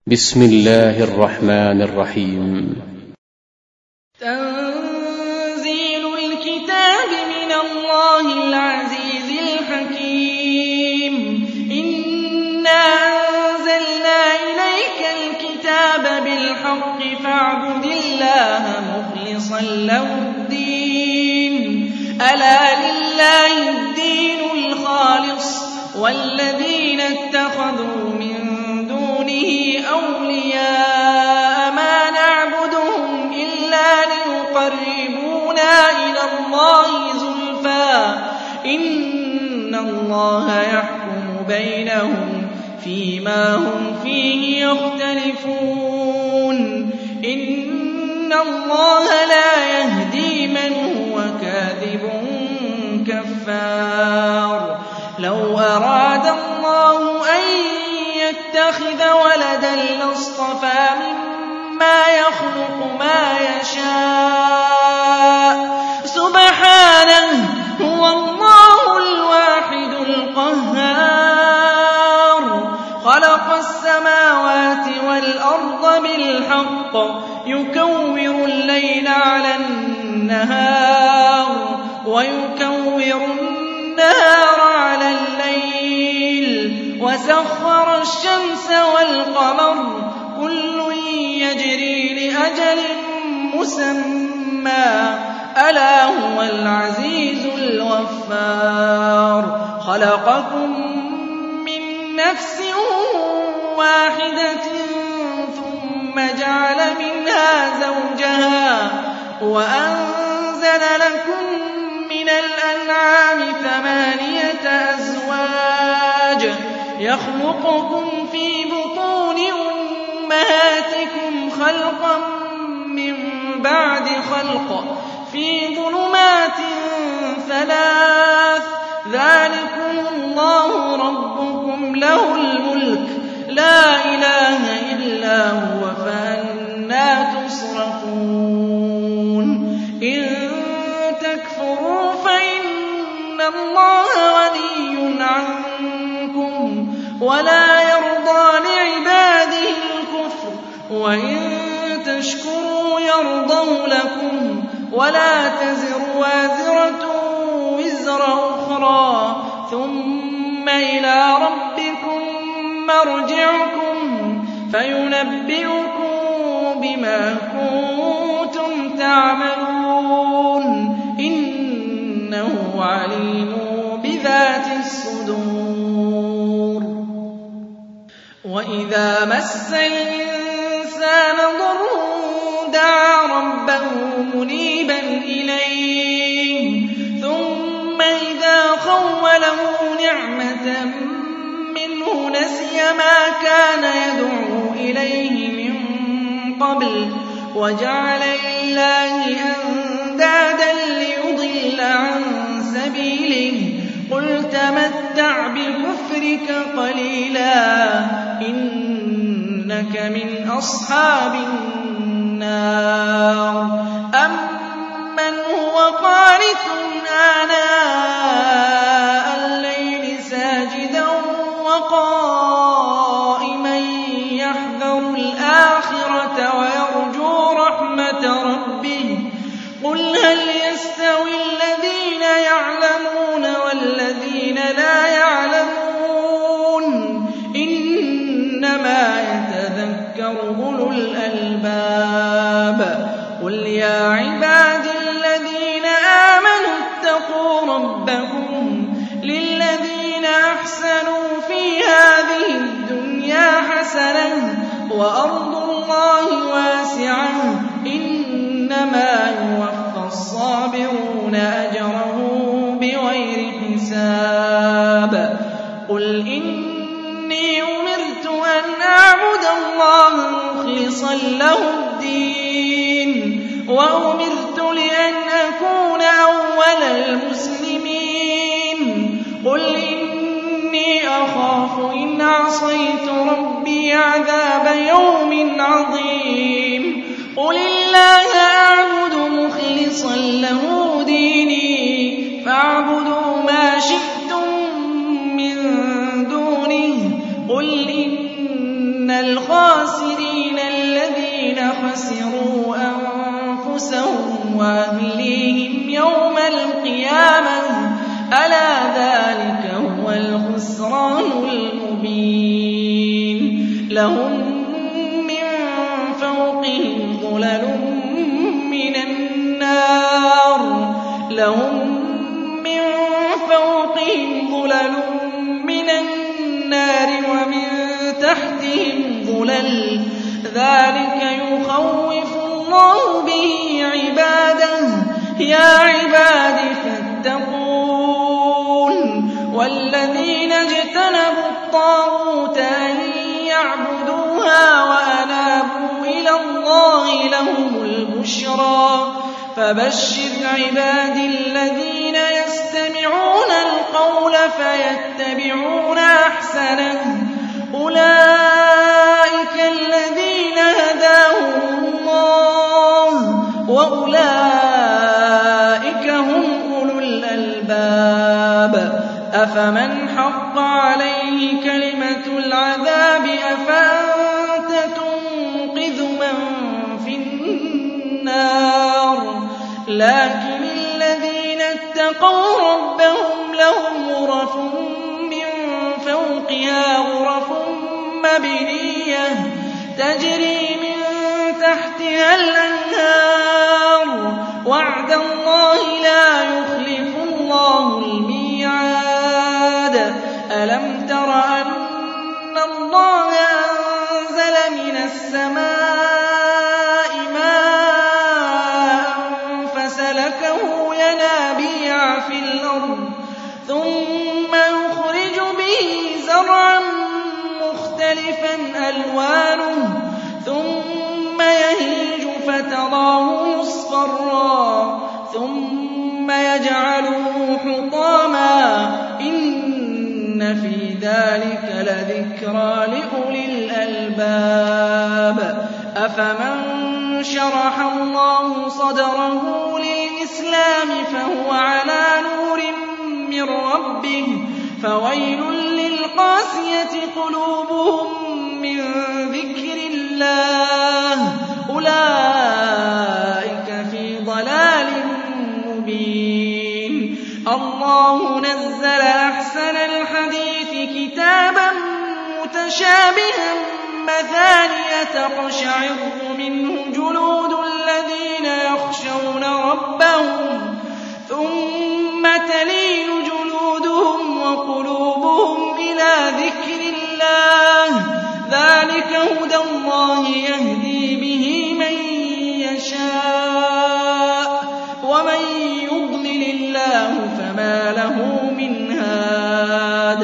بسم الله الرحمن الرحيم. تنزيل الكتاب من الله العزيز الحكيم. إنا أنزلنا إليك الكتاب بالحق فاعبد الله مخلصا له الدين. ألا لله الدين الخالص والذين اتخذوا من دونه أولياء ما نعبدهم إلا ليقربونا إلى الله زلفى إن الله يحكم بينهم فيما هم فيه يختلفون. إن الله لا يهدي من هو كاذب كفار. لو أراد الله أن يتخذ ولدا لاصطفى مما يخلق ما يشاء سبحانه هو الله الواحد القهار. خلق السماوات والأرض بالحق يكور الليل على النهار ويكور النهار على الليل وسخر الشمس والقمر كل يجري لأجل مسمى ألا هو العزيز الغفار. خلقكم من نفس واحدة ثم جعل منها زوجها وأنزل لكم من الأنعام 8 أزواج يخلقكم في بطون أمهاتكم خلقا من بعد خلق في ظلمات 3 ذلكم الله ربكم له الملك لا إله إلا هو فأنى تصرفون. إن تكفروا فإن الله غني عنكم ولا يرضى لعباده الكفر وإن تشكروا يرضه لكم ولا تزر وازرة وزر أخرى ثم إلى ربكم مرجعكم فينبئكم بما كنتم تعملون إنه عليم بذات الصدور. وإذا مس الإنسان ضر دعا ربه منيبا إليه ثم إذا خوله نعمة منه نسي ما كان يدعو إليه من قبل وجعل لله أندادا ليضل عن سبيله قل تمتع بكفرك قليلا إنك من أصحاب النار. أمن هو قانت آناء الليل ساجدا وقائما يحذر الآخرة ويرجو رحمة ربه قل هل يستوي الذين يعلمون والذين لا يعلمون إنما يتذكر أولو الألباب. قل يا عباد الذين آمنوا اتقوا ربكم للذين أحسنوا في هذه الدنيا حسنة وأرض الله واسعة إنما يوفى الصابرون أجرهم بغير حساب. قل إني أمرت أن أعبد الله مخلصا له الدين وأمرت لأن أكون أول المسلمين. قل إني أخاف إن عصيت ربي عذاب يوم عظيم. قل الله أعبد مخلصا له ديني فاعبدوا ما شئتم من دونه قل إن الْخَاسِرِينَ الَّذِينَ خَسِرُوا أَنفُسَهُمْ وَأَهْلِيهِمْ يَوْمَ الْقِيَامَةِ ۗ أَلَا ذَٰلِكَ هُوَ الْخُسْرَانُ الْمُبِينُ لَهُم مِّن فَوْقِهِمْ ظُلَلٌ مِّنَ النَّارِ وَمِن تَحْتِهِمْ ظُلَلٌ ۚ ذَٰلِكَ يُخَوِّفُ اللَّهُ بِهِ عِبَادَهُ ۚ يَا عِبَادِ فَاتَّقُونِ وَالَّذِينَ اجْتَنَبُوا الطَّاغُوتَ أَن يَعْبُدُوهَا وَأَنَابُوا إِلَى اللَّهِ لَهُمُ الْبُشْرَىٰ فَبَشِّرْ عِبَادِي الَّذِينَ يَسْتَمِعُونَ الْقَوْلَ فَيَتَّبِعُونَ أَحْسَنَهُ ۚ أُولَٰئِكَ الَّذِينَ هَدَاهُمُ اللَّهُ ۖ وَأُولَٰئِكَ هُمْ أُولُو الْأَلْبَابِ أَفَمَنْ حَقَّ عَلَيْهِ كَلِمَةُ الْعَذَابِ أَفَأَنتَ تُنقِذُ مَن فِي النَّارِ لَٰكِنِ الَّذِينَ اتَّقَوْا رَبَّهُمْ لَهُمْ غُرَفٌ مِّن فَوْقِهَا غُرَفٌ مَّبْنِيَّةٌ تَجْرِي مِن تَحْتِهَا الْأَنْهَارُ ۖ وَعْدَ اللَّهِ لَا يُخْلِفُ اللَّهُ الْمِيعَادَ أَلَمْ تَرَ أَنَّ اللَّهَ أَنزَلَ مِنَ السَّمَاءِ مَاءً فَسَلَكَهُ يَنَابِيعَ فِي الْأَرْضِ ثُمَّ يُخْرِجُ بِهِ زَرْعًا مُّخْتَلِفًا أَلْوَانُهُ ثُمَّ يَهِيجُ فَتَرَاهُ مُصْفَرًّا ثُمَّ يَجْعَلُهُ حُطَامًا ۚ إِنَّ فِي ذَٰلِكَ لَذِكْرَىٰ لِأُولِي الْأَلْبَابِ أَفَمَن شَرَحَ اللَّهُ صَدْرَهُ لِلْإِسْلَامِ فَهُوَ عَلَىٰ نُورٍ مِّن رَّبِّهِ فَوَيْلٌ لِّلْقَاسِيَةِ قُلُوبُهُم مِّن ذِكْرِ اللَّهِ ۚ أُولَٰئِكَ فِي ضَلَالٍ مُّبِينٍ اللَّهُ نَزَّلَ أَحْسَنَ الْحَدِيثِ كِتَابًا مُّتَشَابِهًا مَّثَانِيَ تَقْشَعِرُّ مِنْهُ جُلُودُ الَّذِينَ يَخْشَوْنَ رَبَّهُمْ ثُمَّ تَلِينُ جُلُودُهُمْ وَقُلُوبُهُمْ إِلَىٰ ذِكْرِ اللَّهِ ۚ ذَٰلِكَ هُدَى اللَّهِ يَهْدِي بِهِ مَن يَشَاءُ ۚ وَمَن يُضْلِلِ اللَّهُ فَمَا لَهُ مِنْ هَادٍ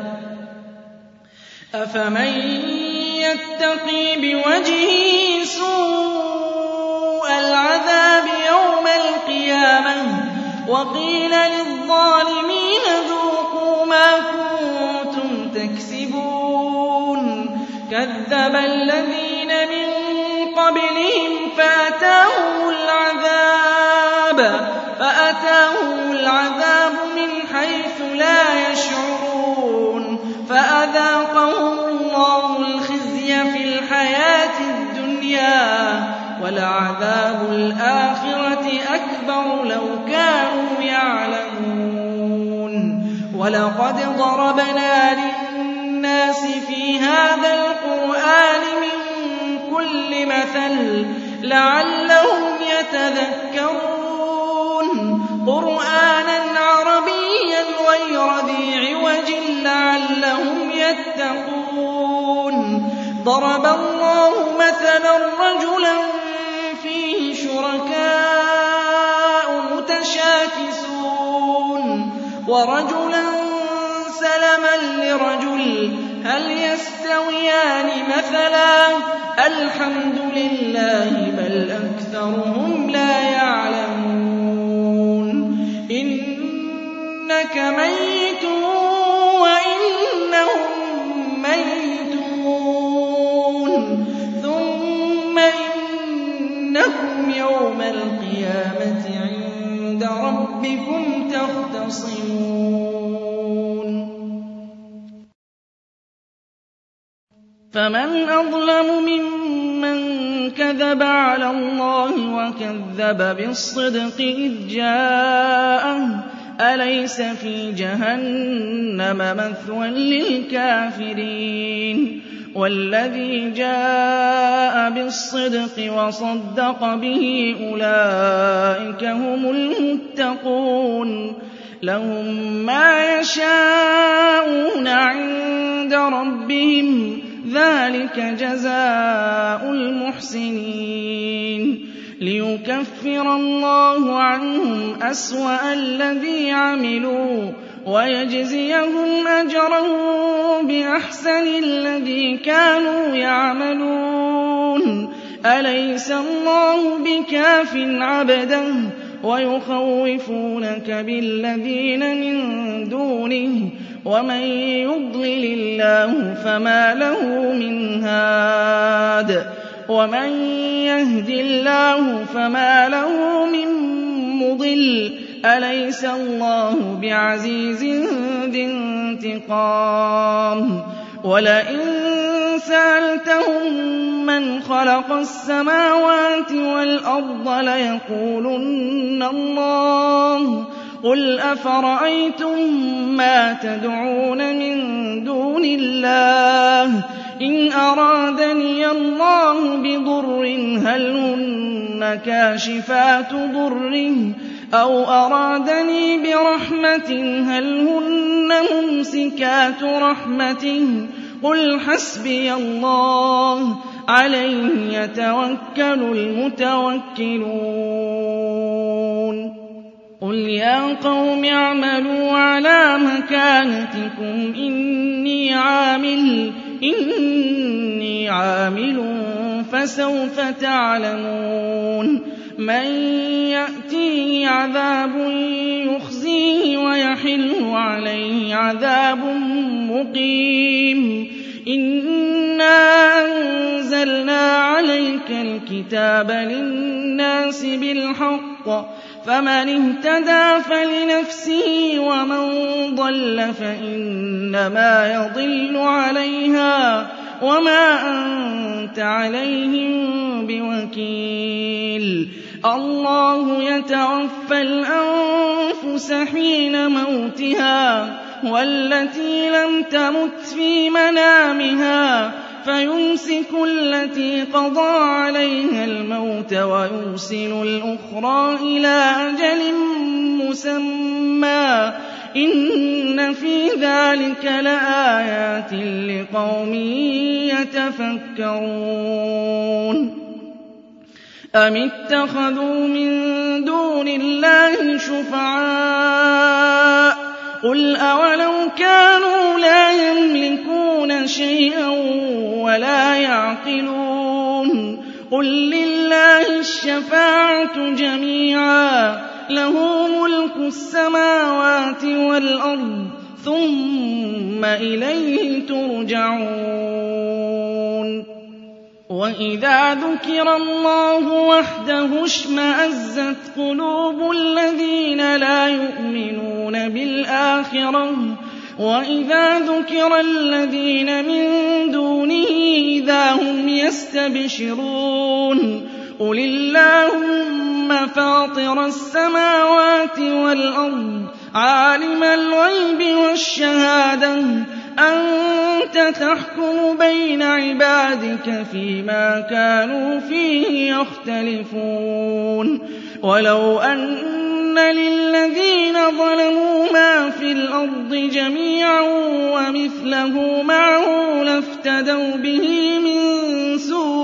أَفَمَن يَتَّقِي بِوَجْهِهِ سُوءَ الْعَذَابِ يَوْمَ الْقِيَامَةِ وَقِيلَ لِلظَّالِمِينَ ذُوقُوا مَا كُنتُمْ تَكْسِبُونَ كَذَّبَ الَّذِينَ مِن قَبْلِهِمْ فَأَتَاهُمُ الْعَذَابُ مِنْ حَيْثُ لَا يَشْعُرُونَ فَأَذَاقَهُمُ اللَّهُ الْخِزْيَ فِي الْحَيَاةِ الدُّنْيَا ۖ وَلَعَذَابُ الْآخِرَةِ أَكْبَرُ لَوْ كَانُوا يَعْلَمُونَ وَلَقَدْ ضَرَبْنَا لِلنَّاسِ فِي هَٰذَا الْقُرْآنِ مِن كُلِّ مَثَلٍ لَّعَلَّهُمْ يَتَذَكَّرُونَ قُرْآنًا عَرَبِيًّا غَيْرَ ذِي عِوَجٍ لَّعَلَّهُمْ يَتَّقُونَ ضَرَبَ اللَّهُ مَثَلًا رَّجُلًا فِيهِ شُرَكَاءُ مُتَشَاكِسُونَ وَرَجُلًا سَلَمًا لِّرَجُلٍ هَلْ يَسْتَوِيَانِ مَثَلًا ۚ الْحَمْدُ لِلَّهِ بَلْ أَكْثَرُهُمْ لَا يَعْلَمُونَ إِنَّكَ مَيِّتٌ وَإِنَّهُم مَّيِّتُونَ ثُمَّ إِنَّكُمْ يَوْمَ الْقِيَامَةِ عِندَ رَبِّكُمْ تَخْتَصِمُونَ فمن أظلم ممن كذب على الله وكذب بالصدق إذ جاءه أليس في جهنم مثوى للكافرين والذي جاء بالصدق وصدق به أولئك هم المتقون لهم ما يشاءون عند ربهم ذلك جزاء المحسنين ليكفر الله عنهم أسوأ الذي عملوا ويجزيهم أجرهم بأحسن الذي كانوا يعملون أليس الله بكاف عبده ويخوفونك بالذين من دونه ومن يضلل الله فما له من هاد ومن يهد الله فما له من مضل أليس الله بعزيز ذي انتقام ولئن سألتهم من خلق السماوات والأرض ليقولن الله قل أفرأيتم ما تدعون من دون الله إن أرادني الله بضر هل هن كاشفات ضره أو أرادني برحمة هل هن ممسكات رحمته قل حسبي الله عليه يتوكل المتوكلون قل يا قوم اعملوا على مكانتكم إني عامل فسوف تعلمون من يأتيه عذاب يخزيه ويحل عليه عذاب مقيم إنا أنزلنا عليك الكتاب للناس بالحق فمن اهتدى فلنفسه ومن ضل فإنما يضل عليها وما أنت عليهم بوكيل الله يتوفى الأنفس حين موتها والتي لم تمت في منامها فيمسك التي قضى عليها الموت ويرسل الأخرى إلى أجل مسمى إن في ذلك لآيات لقوم يتفكرون أم اتخذوا من دون الله شفعاء قل أولو كانوا لا يملكون شيئا ولا يعقلون قل لله الشفاعة جميعا له ملك السماوات والأرض ثم إليه ترجعون وإذا ذكر الله وحده اشمأزت قلوب الذين لا يؤمنون بالآخرة وإذا ذكر الذين من دونه إذا هم يستبشرون قل اللهم فاطر السماوات والأرض عالم الغيب والشهادة أنت تحكم بين عبادك فيما كانوا فيه يختلفون ولو أن للذين ظلموا ما في الأرض جميعا ومثله معه لافتدوا به من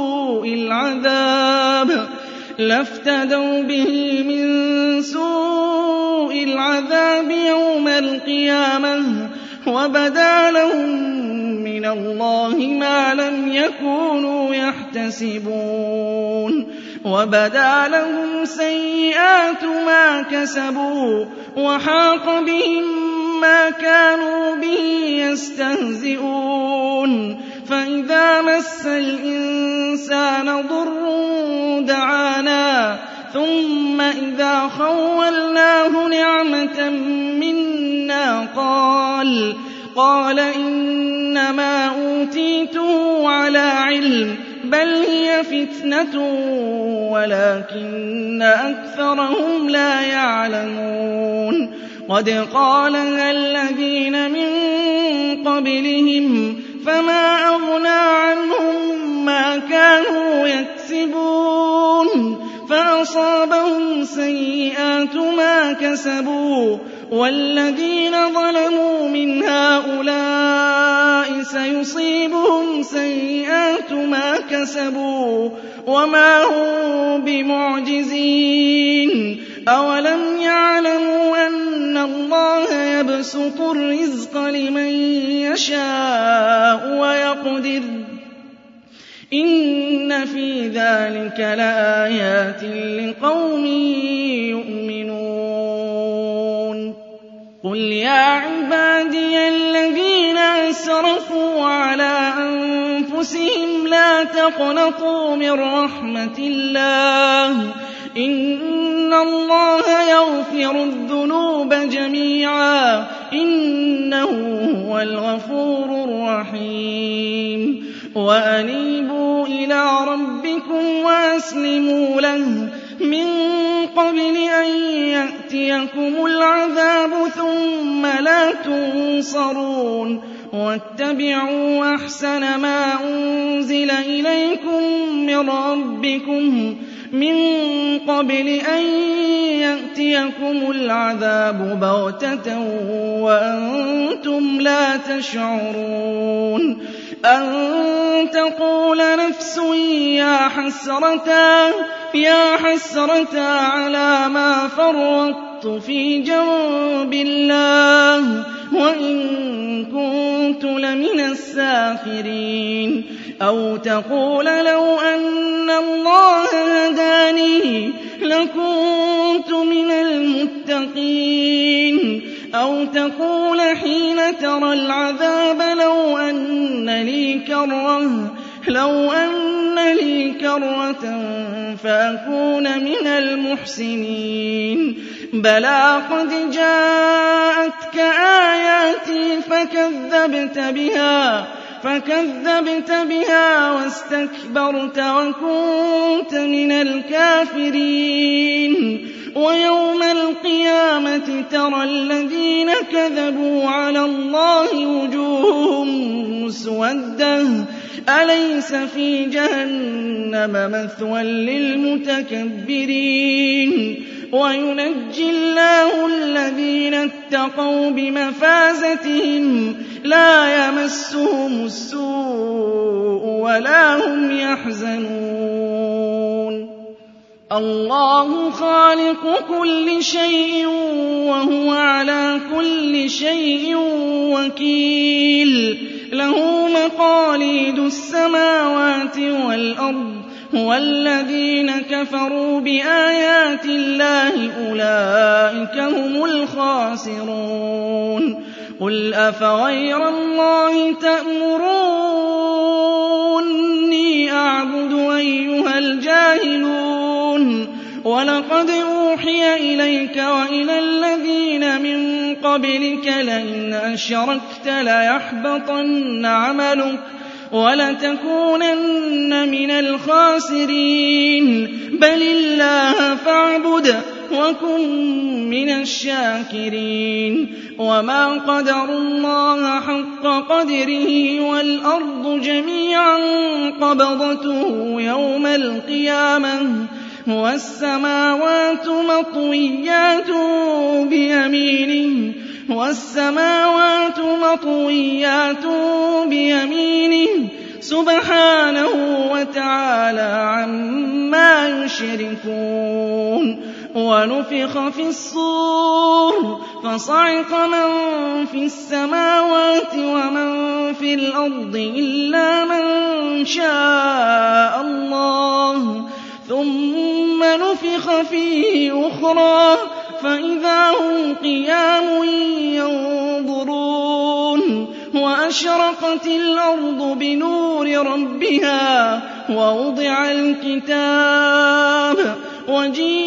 سوء العذاب يوم القيامة وبدا لهم من الله ما لم يكونوا يحتسبون وبدا لهم سيئات ما كسبوا وحاق بهم ما كانوا به يستهزئون فإذا مس الإنسان ضر دعانا ثم إذا خولناه نعمة منا قال إنما أُوتِيتُهُ عَلَىٰ عِلْمٍ بَلْ هِيَ فِتْنَةٌ وَلَٰكِنَّ أَكْثَرَهُمْ لَا يَعْلَمُونَ قَدْ قَالَهَا الَّذِينَ مِن قَبْلِهِمْ فَمَا أَغْنَىٰ عَنْهُم مَّا كَانُوا يَكْسِبُونَ فَأَصَابَهُمْ سَيِّئَاتُ مَا كَسَبُوا وَالَّذِينَ ظَلَمُوا مِنْ هَٰؤُلَاءِ سَيُصِيبُهُمْ سَيِّئَاتُ مَا كَسَبُوا وَمَا هُم بِمُعْجِزِينَ أَوَلَمْ يَعْلَمُوا أَنَّ اللَّهَ يَبْسُطُ الرِّزْقَ لِمَن يَشَاءُ وَيَقْدِرُ ۚ إِنَّ فِي ذَٰلِكَ لَآيَاتٍ لِّقَوْمٍ يُؤْمِنُونَ قُلْ يَا عِبَادِيَ الَّذِينَ أَسْرَفُوا عَلَىٰ أَنفُسِهِمْ لَا تَقْنَطُوا مِن رَّحْمَةِ اللَّهِ ۚ إِنَّ اللَّهَ يَغْفِرُ الذُّنُوبَ جَمِيعًا ۚ إِنَّهُ هُوَ الْغَفُورُ الرَّحِيمُ وَأَنِيبُوا إِلَىٰ رَبِّكُمْ وَأَسْلِمُوا لَهُ مِن قَبْلِ أَن يَأْتِيَكُمُ الْعَذَابُ ثُمَّ لَا تُنصَرُونَ وَاتَّبِعُوا أَحْسَنَ مَا أُنزِلَ إِلَيْكُم مِّن رَّبِّكُم مِّن قَبْلِ أَن يَأْتِيَكُمُ الْعَذَابُ بَغْتَةً وَأَنتُمْ لَا تَشْعُرُونَ أَن تَقُولَ نَفْسٌ يَا حَسْرَتَا عَلَىٰ مَا فَرَّطتُ فِي جَنبِ اللَّهِ وَإِن كُنتُ لَمِنَ السَّاخِرِينَ أَوْ تَقُولَ لَوْ أَنَّ اللَّهَ هَدَانِي لَكُنتُ مِنَ الْمُتَّقِينَ أَوْ تَقُولَ حِينَ تَرَى الْعَذَابَ لَوْ أَنَّ لِي كَرَّةً فَأَكُونَ مِنَ الْمُحْسِنِينَ بَلَىٰ قَدْ جَاءَتْكَ آيَاتِي فَكَذَّبْتَ بِهَا وَاسْتَكْبَرْتَ وَكُنتَ مِنَ الْكَافِرِينَ وَيَوْمَ الْقِيَامَةِ تَرَى الَّذِينَ كَذَبُوا عَلَى اللَّهِ وُجُوهُهُم مُّسْوَدَّةٌ أَلَيْسَ فِي جَهَنَّمَ مَثْوًى لِّلْمُتَكَبِّرِينَ وَيُنَجِّي اللَّهُ الَّذِينَ اتَّقَوْا بِمَفَازَتِهِمْ لَا يَمَسُّهُمُ السُّوءُ وَلَا هُمْ يَحْزَنُونَ اللَّهُ خَالِقُ كُلِّ شَيْءٍ وَهُوَ عَلَىٰ كُلِّ شَيْءٍ وَكِيلٌ لَّهُ مَقَالِيدُ السَّمَاوَاتِ وَالْأَرْضِ وَالَّذِينَ كَفَرُوا بِآيَاتِ اللَّهِ أُولَٰئِكَ هُمُ الْخَاسِرُونَ قُلْ أَفَغَيْرَ اللَّهِ تَأْمُرُونِّي أَعْبُدُ أَيُّهَا الْجَاهِلُونَ وَلَقَدْ أُوحِيَ إِلَيْكَ وَإِلَى الَّذِينَ مِن قَبْلِكَ لَئِنْ أَشْرَكْتَ لَيَحْبَطَنَّ عَمَلُكَ وَلَتَكُونَنَّ مِنَ الْخَاسِرِينَ بَلِ اللَّهَ فَاعْبُدْ وَكُن مِّنَ الشَّاكِرِينَ وَمَا قَدَرُوا اللَّهَ حَقَّ قَدْرِهِ وَالْأَرْضُ جَمِيعًا قَبْضَتُهُ يَوْمَ الْقِيَامَةِ وَالسَّمَاوَاتُ مَطْوِيَّاتٌ بِيَمِينِهِ سُبْحَانَهُ وَتَعَالَىٰ عَمَّا يُشْرِكُونَ وَنُفِخَ فِي الصُّورِ فَصَعِقَ مَن فِي السَّمَاوَاتِ وَمَن فِي الْأَرْضِ إِلَّا مَن شَاءَ اللَّهُ ثُمَّ نُفِخَ فِيهِ أُخْرَىٰ فَإِذَا هُمْ قِيَامٌ يَنظُرُونَ وَأَشْرَقَتِ الْأَرْضُ بِنُورِ رَبِّهَا وَوُضِعَ الْكِتَابُ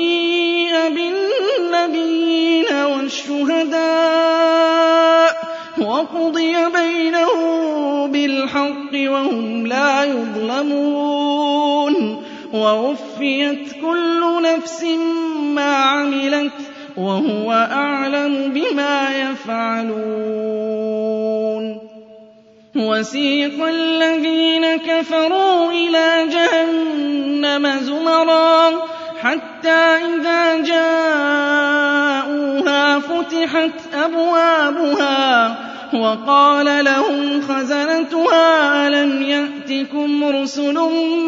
وَجِيءَ بِالنَّبِيِّينَ وَالشُّهَدَاءِ وقضي بينهم بالحق وهم لا يظلمون ووفيت كل نفس ما عملت وهو أعلم بما يفعلون وسيق الذين كفروا إلى جهنم زمرا حتى إذا جاءوها فتحت أبوابها وقال لهم خزنتها ألم يأتكم رسل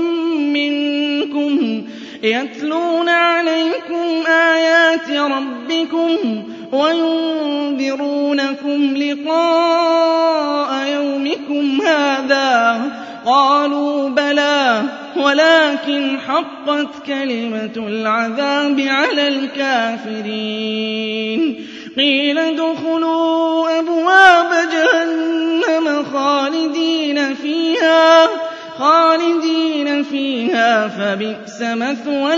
منكم يتلون عليكم آيات ربكم وينذرونكم لقاء يومكم هذا قالوا بلى ولكن حقت كلمة العذاب على الكافرين قيل ادخلوا أبواب جهنم خالدين فيها فبئس مثوى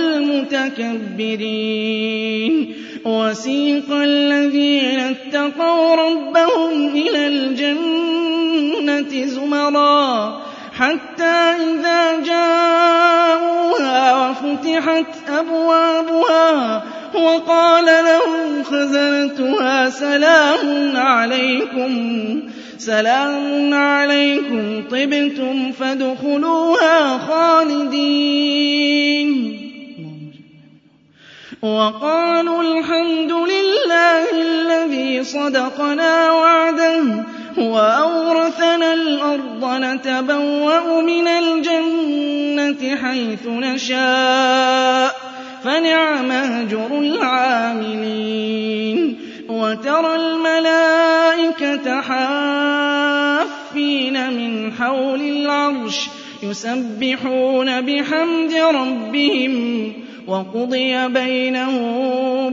المتكبرين وسيق الذين اتقوا ربهم إلى الجنة زمرا حتى إذا جاءوها وفتحت أبوابها وقال لهم خزنتها سلام عليكم طبتم فادخلوها خالدين وقالوا الحمد لله الذي صدقنا وعده وأورثنا الأرض نتبوأ من الجنة حيث نشاء فنعم أجر العاملين وترى الملائكة حافين من حول العرش يسبحون بحمد ربهم وقضي بينهم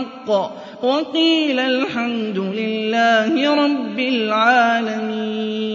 بالحق وقيل الحمد لله رب العالمين